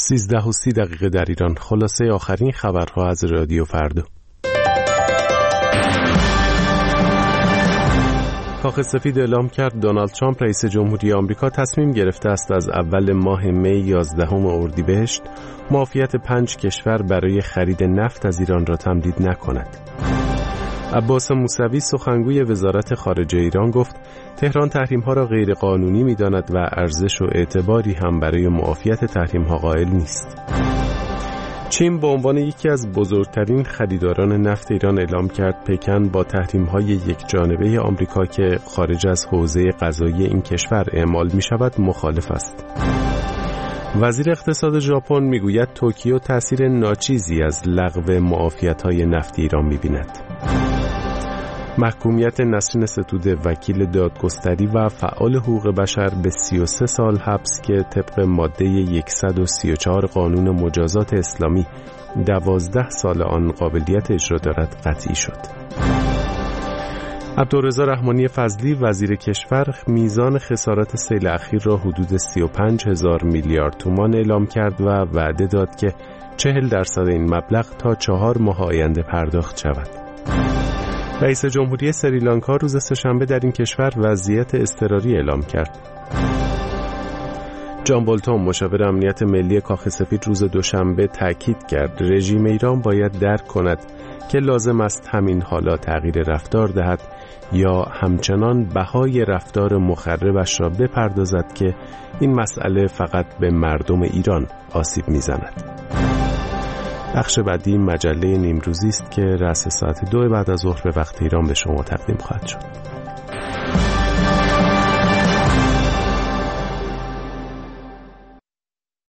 13:30 در ایران. خلاصه آخرین خبرها از رادیو فردا. کاخ سفید اعلام کرد دونالد ترامپ رئیس جمهوری آمریکا تصمیم گرفته است از اول ماه می 11 اردیبهشت معافیت 5 کشور برای خرید نفت از ایران را تمدید نکند. عباس موسوی سخنگوی وزارت خارجه ایران گفت تهران تحریم‌ها را غیر قانونی می‌داند و ارزش و اعتباری هم برای معافیت تحریم‌ها قائل نیست. چین به عنوان یکی از بزرگترین خریداران نفت ایران اعلام کرد پکن با تحریم‌های یکجانبه آمریکا که خارج از حوزه قضایی این کشور اعمال می‌شود مخالف است. وزیر اقتصاد ژاپن میگوید توکیو تأثیر ناچیزی از لغو معافیت‌های نفتی ایران می‌بیند. محکومیت نسرین ستوده وکیل دادگستری و فعال حقوق بشر به 33 سال حبس که طبق ماده 134 قانون مجازات اسلامی 12 سال آن قابلیت اجرا دارد قطعی شد. عبدالرضا رحمانی فضلی وزیر کشور میزان خسارات سیل اخیر را حدود 35,000 میلیارد تومان اعلام کرد و وعده داد که 40% این مبلغ تا 4 ماه آینده پرداخت شود. رئیس جمهوری سریلانکا روز سه‌شنبه در این کشور وضعیت اضطراری اعلام کرد. جان بولتون مشاور امنیت ملی کاخ سفید روز دوشنبه تاکید کرد رژیم ایران باید درک کند که لازم است همین حالا تغییر رفتار دهد یا همچنان بهای رفتار مخربش را بپردازد که این مسئله فقط به مردم ایران آسیب می‌زند. بخش بعدی مجله نیمروزی است که رأس ساعت 2 بعد از ظهر به وقت ایران به شما تقدیم خواهد شد.